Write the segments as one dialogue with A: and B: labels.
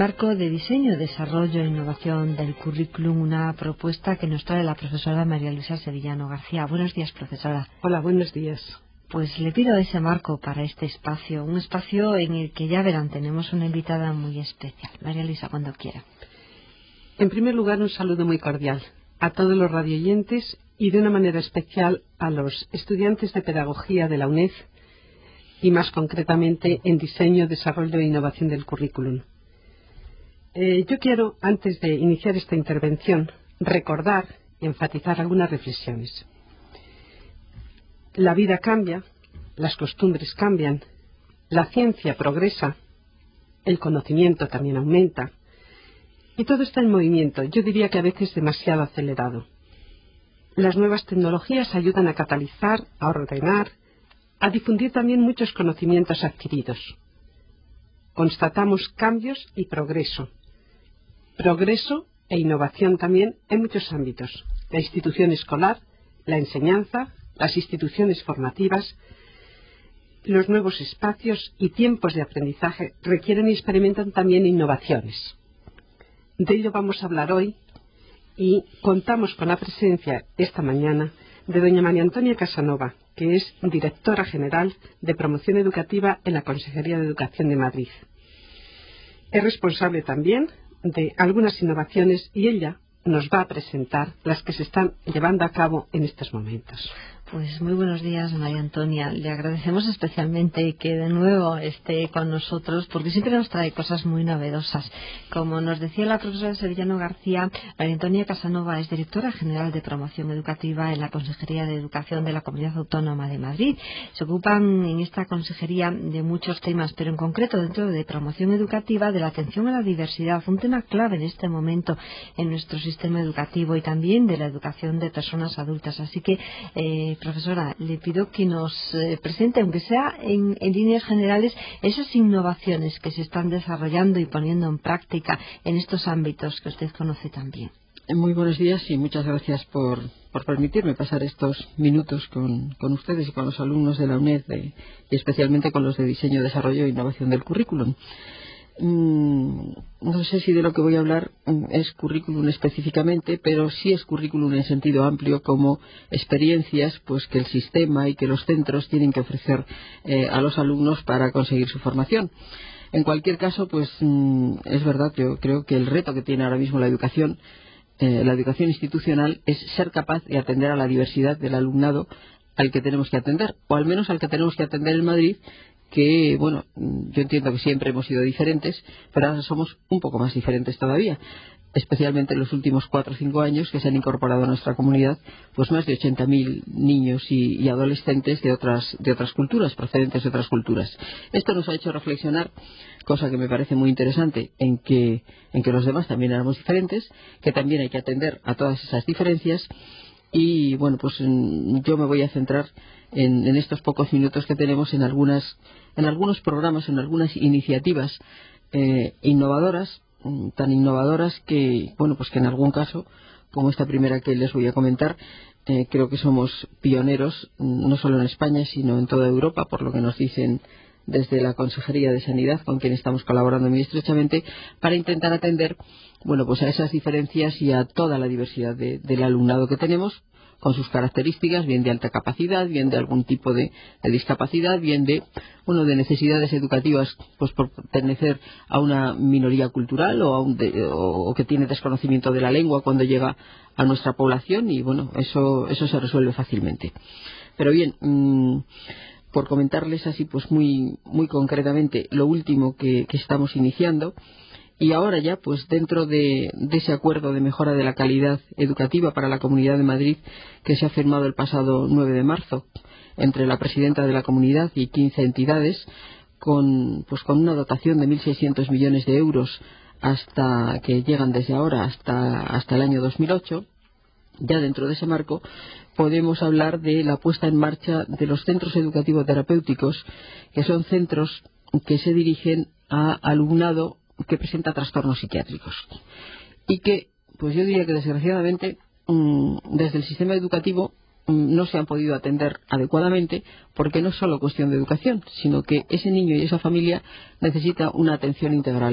A: marco de diseño, desarrollo e innovación del currículum, una propuesta que nos trae la profesora María Luisa Sevillano García. Buenos días, profesora.
B: Hola, buenos días.
A: Pues le pido ese marco para este espacio, un espacio en el que ya verán, tenemos una invitada muy especial. María Luisa, cuando quiera.
B: En primer lugar, un saludo muy cordial a todos los radioyentes y de una manera especial a los estudiantes de Pedagogía de la UNED y más concretamente en Diseño, Desarrollo e Innovación del Currículum. Yo quiero, antes de iniciar esta intervención, recordar y enfatizar algunas reflexiones. La vida cambia, las costumbres cambian, la ciencia progresa, el conocimiento también aumenta y todo está en movimiento, yo diría que a veces demasiado acelerado. Las nuevas tecnologías ayudan a catalizar, a ordenar, a difundir también muchos conocimientos adquiridos. Constatamos cambios y progreso e innovación también en muchos ámbitos. La institución escolar, la enseñanza, las instituciones formativas, los nuevos espacios y tiempos de aprendizaje requieren y experimentan también innovaciones. De ello vamos a hablar hoy y contamos con la presencia esta mañana de doña María Antonia Casanova, que es directora general de Promoción Educativa en la Consejería de Educación de Madrid. Es responsable también de algunas innovaciones y ella nos va a presentar las que se están llevando a cabo en estos momentos.
A: Pues muy buenos días, María Antonia. Le agradecemos especialmente que de nuevo esté con nosotros porque siempre nos trae cosas muy novedosas. Como nos decía la profesora Sevillano García, María Antonia Casanova es directora general de Promoción Educativa en la Consejería de Educación de la Comunidad Autónoma de Madrid. Se ocupan en esta consejería de muchos temas, pero en concreto dentro de promoción educativa de la atención a la diversidad, un tema clave en este momento en nuestro sistema educativo y también de la educación de personas adultas. Así que, profesora, le pido que nos presente, aunque sea en líneas generales, esas innovaciones que se están desarrollando y poniendo en práctica en estos ámbitos que usted conoce también.
C: Muy buenos días y muchas gracias por permitirme pasar estos minutos con ustedes y con los alumnos de la UNED y especialmente con los de Diseño, Desarrollo e Innovación del Currículum. No sé si de lo que voy a hablar es currículum específicamente, pero sí es currículum en sentido amplio como experiencias pues que el sistema y que los centros tienen que ofrecer a los alumnos para conseguir su formación. En cualquier caso, pues es verdad, yo creo que el reto que tiene ahora mismo la educación institucional es ser capaz de atender a la diversidad del alumnado al que tenemos que atender, o al menos al que tenemos que atender en Madrid, que, bueno, yo entiendo que siempre hemos sido diferentes, pero ahora somos un poco más diferentes todavía, especialmente en los últimos 4 o 5 años que se han incorporado a nuestra comunidad pues más de 80.000 niños y adolescentes de otras culturas, procedentes de otras culturas. Esto nos ha hecho reflexionar, cosa que me parece muy interesante, en que los demás también éramos diferentes, que también hay que atender a todas esas diferencias. Y bueno, pues yo me voy a centrar en estos pocos minutos que tenemos en algunos programas, en algunas iniciativas innovadoras, tan innovadoras que, bueno, pues que en algún caso, como esta primera que les voy a comentar, creo que somos pioneros, no solo en España, sino en toda Europa, por lo que nos dicen desde la Consejería de Sanidad, con quien estamos colaborando muy estrechamente, para intentar atender, bueno, pues a esas diferencias y a toda la diversidad del alumnado que tenemos, con sus características, bien de alta capacidad, bien de algún tipo de discapacidad, bien de necesidades educativas, pues por pertenecer a una minoría cultural o que tiene desconocimiento de la lengua cuando llega a nuestra población, y bueno, eso se resuelve fácilmente. Pero bien, por comentarles así pues muy concretamente lo último que estamos iniciando. Y ahora ya, pues dentro de ese acuerdo de mejora de la calidad educativa para la Comunidad de Madrid que se ha firmado el pasado 9 de marzo entre la presidenta de la comunidad y 15 entidades, con una dotación de 1.600 millones de euros hasta que llegan desde ahora hasta el año 2008, ya dentro de ese marco podemos hablar de la puesta en marcha de los centros educativos terapéuticos, que son centros que se dirigen a alumnado que presenta trastornos psiquiátricos y que, pues yo diría que desgraciadamente desde el sistema educativo no se han podido atender adecuadamente, porque no es solo cuestión de educación, sino que ese niño y esa familia necesita una atención integral,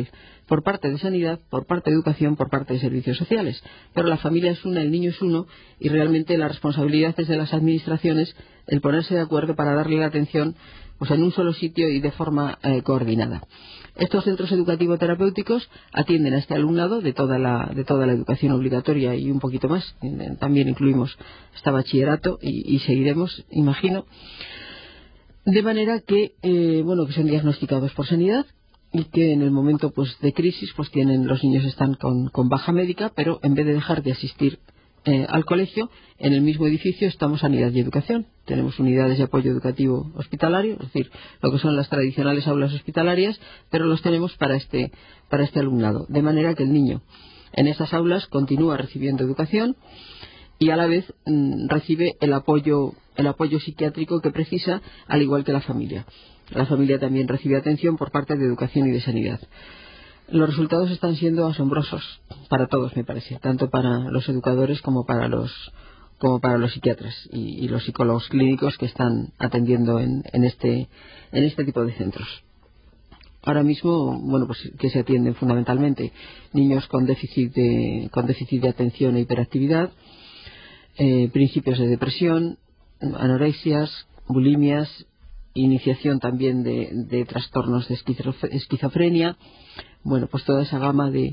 C: por parte de sanidad, por parte de educación, por parte de servicios sociales. Pero la familia es una, el niño es uno, y realmente la responsabilidad es de las administraciones el ponerse de acuerdo para darle la atención pues en un solo sitio y de forma coordinada. Estos centros educativo-terapéuticos atienden a este alumnado de toda la educación obligatoria y un poquito más. También incluimos hasta bachillerato y seguiremos, imagino. De manera que, que son diagnosticados por sanidad y que en el momento pues de crisis pues los niños están con baja médica, pero en vez de dejar de asistir al colegio, en el mismo edificio estamos sanidad y educación. Tenemos unidades de apoyo educativo hospitalario, es decir, lo que son las tradicionales aulas hospitalarias, pero los tenemos para este alumnado. De manera que el niño en esas aulas continúa recibiendo educación y a la vez recibe el apoyo psiquiátrico que precisa, al igual que la familia. La familia también recibe atención por parte de educación y de sanidad. Los resultados están siendo asombrosos para todos, me parece, tanto para los educadores como para los psiquiatras y los psicólogos clínicos que están atendiendo en este tipo de centros. Ahora mismo, pues que se atienden fundamentalmente niños con déficit de atención e hiperactividad, principios de depresión, anorexias, bulimias, iniciación también de trastornos de esquizofrenia, pues toda esa gama de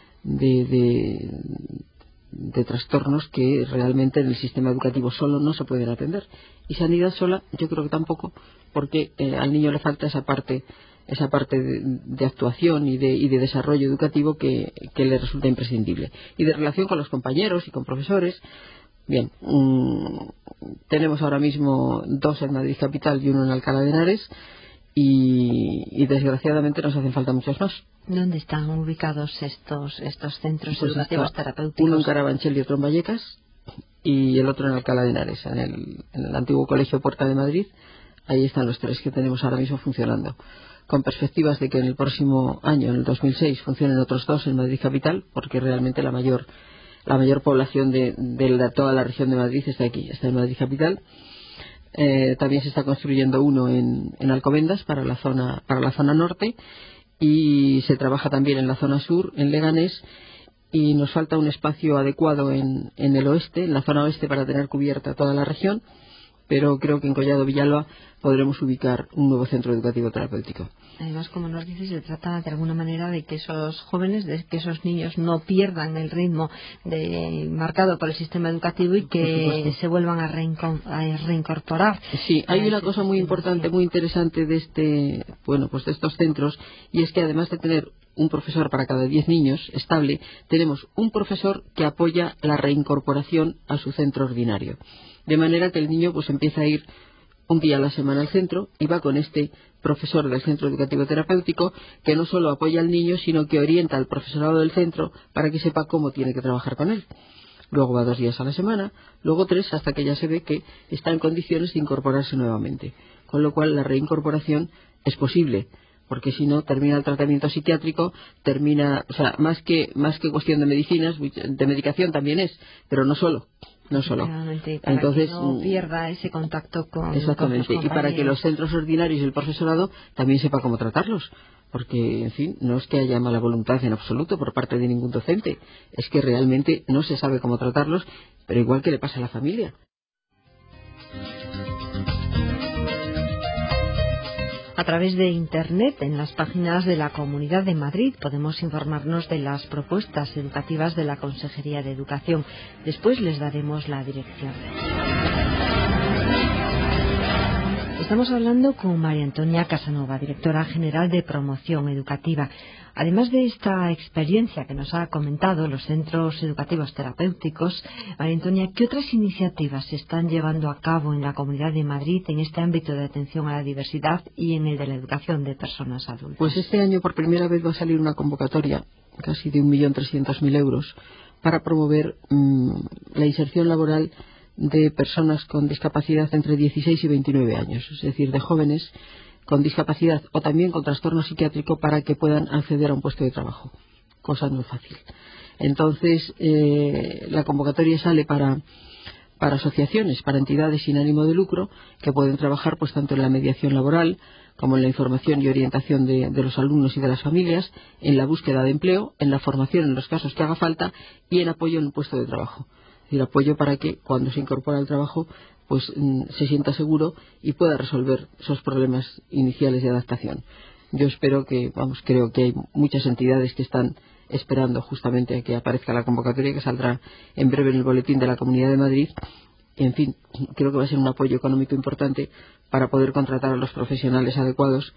C: trastornos que realmente en el sistema educativo solo no se pueden atender. Y sanidad sola yo creo que tampoco, porque al niño le falta esa parte de actuación y de desarrollo educativo que le resulta imprescindible. Y de relación con los compañeros y con profesores. Bien, tenemos ahora mismo 2 en Madrid Capital y 1 en Alcalá de Henares y desgraciadamente nos hacen falta muchos más.
A: ¿Dónde están ubicados estos centros
C: Pues
A: educativos terapéuticos?
C: Uno en Carabanchel y otro en Vallecas y el otro en Alcalá de Henares, en el antiguo Colegio Puerta de Madrid. Ahí están los 3 que tenemos ahora mismo funcionando, con perspectivas de que en el próximo año, en el 2006, funcionen otros 2 en Madrid Capital, porque realmente la mayor población de toda la región de Madrid está aquí, está en Madrid Capital. También se está construyendo uno en Alcobendas para la zona norte, y se trabaja también en la zona sur, en Leganés, y nos falta un espacio adecuado en el oeste, en la zona oeste, para tener cubierta toda la región, pero creo que en Collado Villalba podremos ubicar un nuevo centro educativo terapéutico.
A: Además, como nos dices, se trata de alguna manera de que esos jóvenes, de que esos niños no pierdan el ritmo marcado por el sistema educativo y que se vuelvan a reincorporar.
C: Sí, hay una cosa muy importante, muy interesante de de estos centros, y es que además de tener un profesor para cada 10 niños estable, tenemos un profesor que apoya la reincorporación a su centro ordinario. De manera que el niño empieza a ir un día a la semana al centro y va con este profesor del centro educativo terapéutico, que no solo apoya al niño, sino que orienta al profesorado del centro para que sepa cómo tiene que trabajar con él. Luego va 2 días a la semana, luego 3, hasta que ya se ve que está en condiciones de incorporarse nuevamente. Con lo cual la reincorporación es posible, porque si no termina el tratamiento psiquiátrico, más que cuestión de medicinas, de medicación también es, pero no solo.
A: Para
C: Entonces,
A: que no pierda ese contacto con
C: exactamente,
A: con
C: y para que los centros ordinarios y el profesorado también sepa cómo tratarlos, porque, en fin, no es que haya mala voluntad en absoluto por parte de ningún docente, es que realmente no se sabe cómo tratarlos, pero igual que le pasa a la familia.
A: A través de Internet, en las páginas de la Comunidad de Madrid, podemos informarnos de las propuestas educativas de la Consejería de Educación. Después les daremos la dirección. Estamos hablando con María Antonia Casanova, directora general de Promoción Educativa. Además de esta experiencia que nos ha comentado, los centros educativos terapéuticos, María Antonia, ¿qué otras iniciativas se están llevando a cabo en la Comunidad de Madrid en este ámbito de atención a la diversidad y en el de la educación de personas adultas?
C: Pues este año por primera vez va a salir una convocatoria, casi de 1.300.000 euros, para promover la inserción laboral de personas con discapacidad entre 16 y 29 años, es decir, de jóvenes con discapacidad o también con trastorno psiquiátrico, para que puedan acceder a un puesto de trabajo, cosa no fácil. Entonces, la convocatoria sale para para asociaciones, para entidades sin ánimo de lucro, que pueden trabajar pues tanto en la mediación laboral como en la información y orientación de los alumnos y de las familias, en la búsqueda de empleo, en la formación en los casos que haga falta y en apoyo en el puesto de trabajo. Es decir, apoyo para que cuando se incorpora al trabajo pues se sienta seguro y pueda resolver esos problemas iniciales de adaptación. Yo espero que, creo que hay muchas entidades que están esperando justamente a que aparezca la convocatoria, que saldrá en breve en el boletín de la Comunidad de Madrid. En fin, creo que va a ser un apoyo económico importante para poder contratar a los profesionales adecuados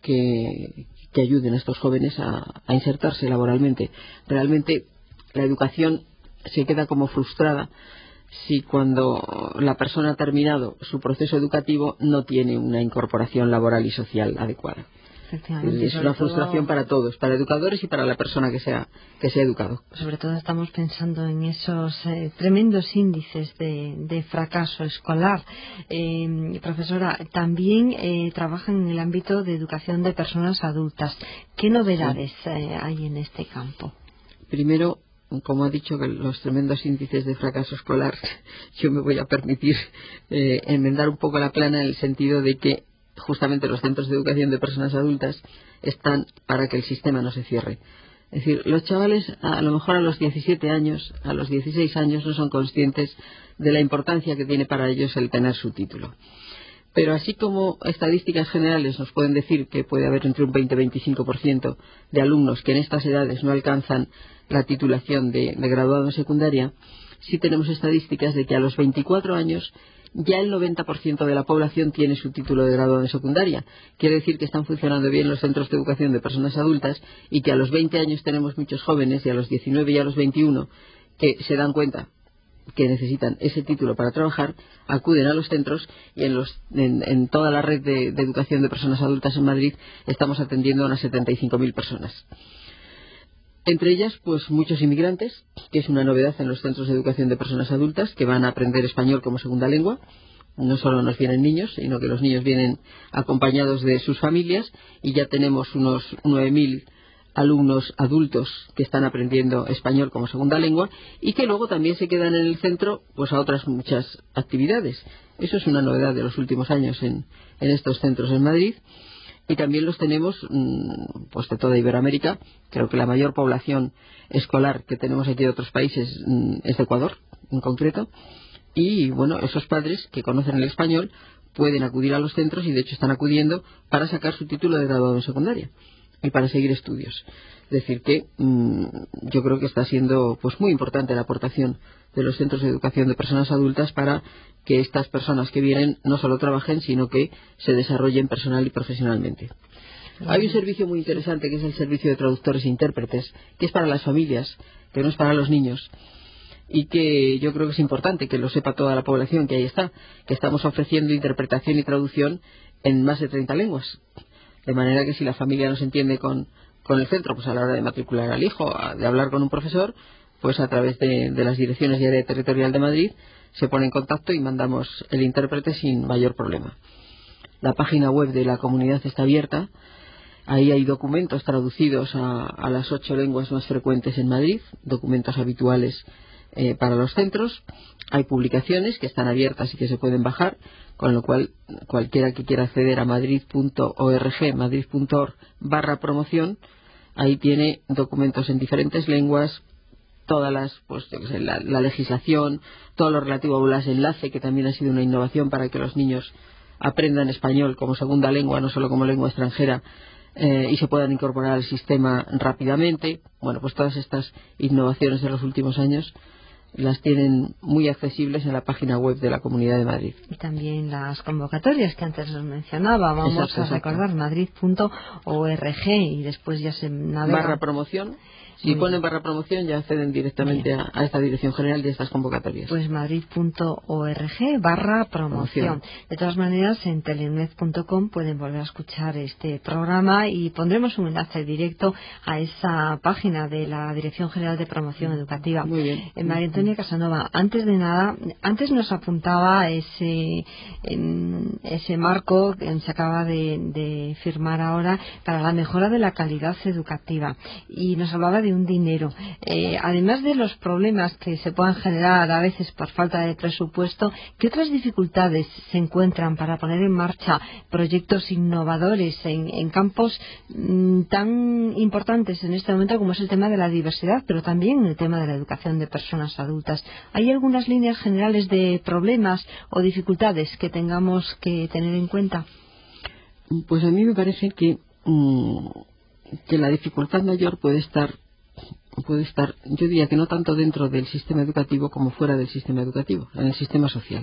C: que ayuden a estos jóvenes a insertarse laboralmente. Realmente la educación se queda como frustrada si cuando la persona ha terminado su proceso educativo no tiene una incorporación laboral y social adecuada. Es una frustración para todos, para educadores y para la persona que sea educado.
A: Sobre todo estamos pensando en esos tremendos índices de fracaso escolar. Profesora, también trabajan en el ámbito de educación de personas adultas. ¿Qué novedades hay en este campo?
C: Primero, como ha dicho, que los tremendos índices de fracaso escolar, yo me voy a permitir enmendar un poco la plana en el sentido de que justamente los centros de educación de personas adultas están para que el sistema no se cierre. Es decir, los chavales a lo mejor a los 17 años, a los 16 años no son conscientes de la importancia que tiene para ellos el tener su título. Pero así como estadísticas generales nos pueden decir que puede haber entre un 20 y 25% de alumnos que en estas edades no alcanzan la titulación de graduado en secundaria, sí tenemos estadísticas de que a los 24 años ya el 90% de la población tiene su título de graduado en secundaria. Quiere decir que están funcionando bien los centros de educación de personas adultas y que a los 20 años tenemos muchos jóvenes y a los 19 y a los 21 que se dan cuenta que necesitan ese título para trabajar, acuden a los centros y en toda la red de educación de personas adultas en Madrid estamos atendiendo a unas 75.000 personas. Entre ellas, pues muchos inmigrantes, que es una novedad en los centros de educación de personas adultas, que van a aprender español como segunda lengua. No solo nos vienen niños, sino que los niños vienen acompañados de sus familias y ya tenemos unos 9.000 alumnos adultos que están aprendiendo español como segunda lengua y que luego también se quedan en el centro pues a otras muchas actividades. Eso es una novedad de los últimos años en estos centros en Madrid. Y también los tenemos pues de toda Iberoamérica. Creo que la mayor población escolar que tenemos aquí de otros países es de Ecuador, en concreto. Y bueno, esos padres que conocen el español pueden acudir a los centros y de hecho están acudiendo para sacar su título de graduado en secundaria y para seguir estudios. Es decir que yo creo que está siendo pues muy importante la aportación de los centros de educación de personas adultas para que estas personas que vienen no solo trabajen, sino que se desarrollen personal y profesionalmente. Hay un servicio muy interesante que es el servicio de traductores e intérpretes, que es para las familias, que no es para los niños, y que yo creo que es importante que lo sepa toda la población que ahí está, que estamos ofreciendo interpretación y traducción en más de 30 lenguas. De manera que si la familia no se entiende con el centro, pues a la hora de matricular al hijo, de hablar con un profesor, pues a través de las direcciones de área territorial de Madrid se pone en contacto y mandamos el intérprete sin mayor problema. La página web de la comunidad está abierta. Ahí hay documentos traducidos a las 8 lenguas más frecuentes en Madrid, documentos habituales para los centros. Hay publicaciones que están abiertas y que se pueden bajar, con lo cual cualquiera que quiera acceder a madrid.org/promoción, ahí tiene documentos en diferentes lenguas, todas las, pues la legislación, todo lo relativo a aulas de enlace, que también ha sido una innovación para que los niños aprendan español como segunda lengua, no solo como lengua extranjera, y se puedan incorporar al sistema rápidamente. Bueno, pues todas estas innovaciones de los últimos años las tienen muy accesibles en la página web de la Comunidad de Madrid.
A: Y también las convocatorias que antes os mencionaba. Vamos a recordar madrid.org y después ya se navega.
C: /promoción. Si ponen /promoción ya acceden directamente a esta dirección general de estas convocatorias.
A: Pues madrid.org/promoción. De todas maneras, en teleuned.com pueden volver a escuchar este programa y pondremos un enlace directo a esa página de la Dirección General de Promoción Educativa.
C: Muy bien.
A: María Antonia Casanova, antes de nada, antes nos apuntaba ese marco que se acaba de firmar ahora para la mejora de la calidad educativa y nos hablaba de de un dinero. Además de los problemas que se puedan generar a veces por falta de presupuesto, ¿qué otras dificultades se encuentran para poner en marcha proyectos innovadores en campos tan importantes en este momento como es el tema de la diversidad, pero también el tema de la educación de personas adultas? ¿Hay algunas líneas generales de problemas o dificultades que tengamos que tener en cuenta?
C: Pues a mí me parece que la dificultad mayor puede estar, yo diría que no tanto dentro del sistema educativo como fuera del sistema educativo, en el sistema social.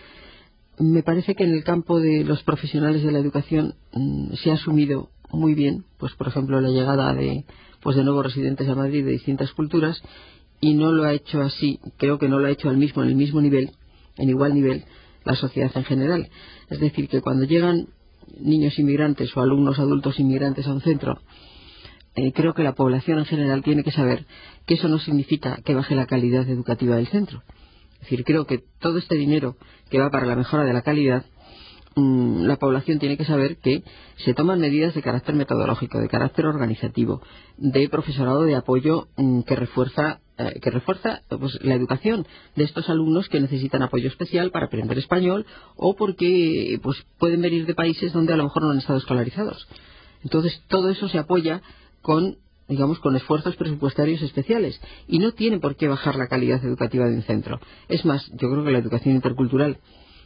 C: Me parece que en el campo de los profesionales de la educación se ha asumido muy bien, pues por ejemplo, la llegada de nuevos residentes a Madrid de distintas culturas, y no lo ha hecho así, creo que no lo ha hecho en el mismo nivel, en igual nivel, la sociedad en general. Es decir, que cuando llegan niños inmigrantes o alumnos adultos inmigrantes a un centro, creo que la población en general tiene que saber que eso no significa que baje la calidad educativa del centro. Es decir, creo que todo este dinero que va para la mejora de la calidad, la población tiene que saber que se toman medidas de carácter metodológico, de carácter organizativo, de profesorado de apoyo que refuerza pues, la educación de estos alumnos que necesitan apoyo especial para aprender español o porque pues, pueden venir de países donde a lo mejor no han estado escolarizados. Entonces, todo eso se apoya con esfuerzos presupuestarios especiales y no tiene por qué bajar la calidad educativa de un centro. Es más, yo creo que la educación intercultural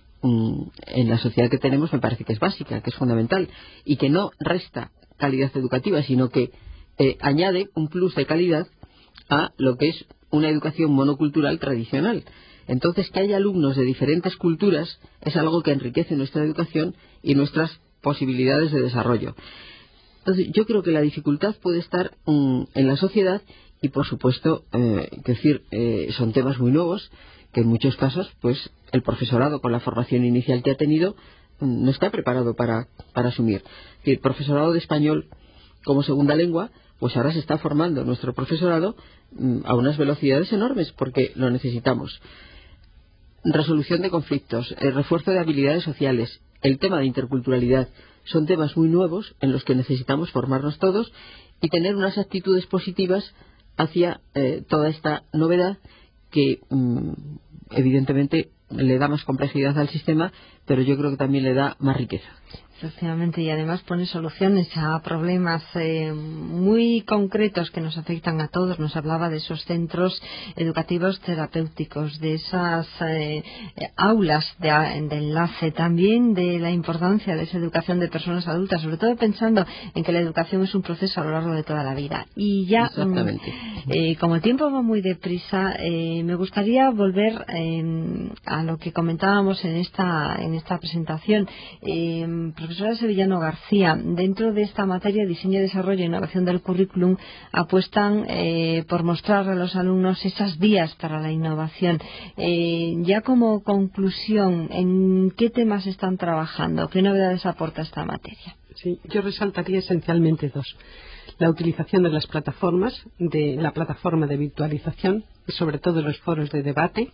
C: en la sociedad que tenemos me parece que es básica, que es fundamental y que no resta calidad educativa, sino que añade un plus de calidad a lo que es una educación monocultural tradicional. Entonces, que haya alumnos de diferentes culturas es algo que enriquece nuestra educación y nuestras posibilidades de desarrollo. Entonces, yo creo que la dificultad puede estar en la sociedad y, por supuesto, son temas muy nuevos que en muchos casos, pues, el profesorado con la formación inicial que ha tenido no está preparado para asumir. El profesorado de español como segunda lengua, pues ahora se está formando nuestro profesorado a unas velocidades enormes porque lo necesitamos. Resolución de conflictos, el refuerzo de habilidades sociales, el tema de interculturalidad, son temas muy nuevos en los que necesitamos formarnos todos y tener unas actitudes positivas hacia toda esta novedad que evidentemente le da más complejidad al sistema, pero yo creo que también le da más riqueza.
A: Efectivamente, y además pone soluciones a problemas muy concretos que nos afectan a todos. Nos hablaba de esos centros educativos terapéuticos, de esas aulas de enlace, también de la importancia de esa educación de personas adultas, sobre todo pensando en que la educación es un proceso a lo largo de toda la vida. Y ya, como el tiempo va muy deprisa, me gustaría volver a lo que comentábamos en esta presentación. Profesora Sevillano García, dentro de esta materia, diseño, desarrollo e innovación del currículum, apuestan por mostrar a los alumnos esas vías para la innovación. Ya como conclusión, ¿en qué temas están trabajando? ¿Qué novedades aporta esta materia?
B: Sí, yo resaltaría esencialmente dos. La utilización de las plataformas, de la plataforma de virtualización y sobre todo los foros de debate,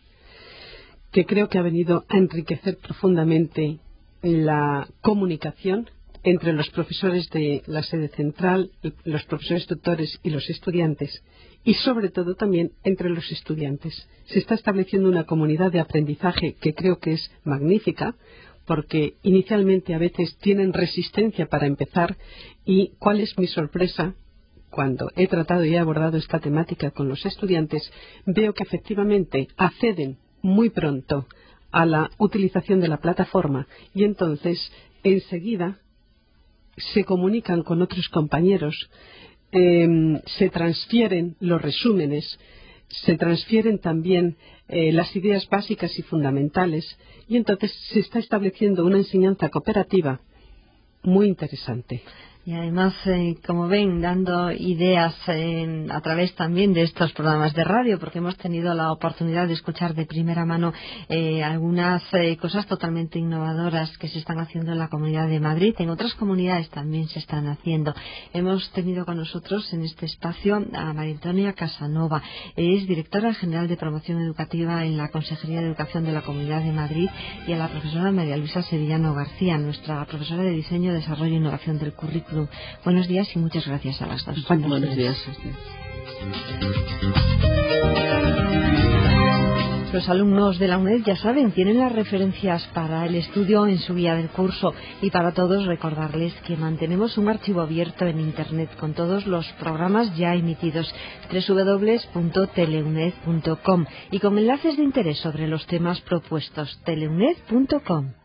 B: que creo que ha venido a enriquecer profundamente la comunicación entre los profesores de la sede central, los profesores tutores y los estudiantes, y sobre todo también entre los estudiantes. Se está estableciendo una comunidad de aprendizaje que creo que es magnífica, porque inicialmente a veces tienen resistencia para empezar, y cuál es mi sorpresa cuando he tratado y he abordado esta temática con los estudiantes, veo que efectivamente acceden muy pronto a la utilización de la plataforma y entonces enseguida se comunican con otros compañeros, se transfieren los resúmenes, se transfieren también las ideas básicas y fundamentales y entonces se está estableciendo una enseñanza cooperativa muy interesante.
A: Y además, como ven, dando ideas a través también de estos programas de radio, porque hemos tenido la oportunidad de escuchar de primera mano algunas cosas totalmente innovadoras que se están haciendo en la Comunidad de Madrid. En otras comunidades también se están haciendo. Hemos tenido con nosotros en este espacio a María Antonia Casanova. Es directora general de promoción educativa en la Consejería de Educación de la Comunidad de Madrid, y a la profesora María Luisa Sevillano García, nuestra profesora de diseño, desarrollo e innovación del currículum. Buenos días y muchas gracias a las dos.
C: Buenos días.
A: Los alumnos de la UNED, ya saben, tienen las referencias para el estudio en su guía del curso, y para todos recordarles que mantenemos un archivo abierto en Internet con todos los programas ya emitidos, www.teleuned.com, y con enlaces de interés sobre los temas propuestos, teleuned.com.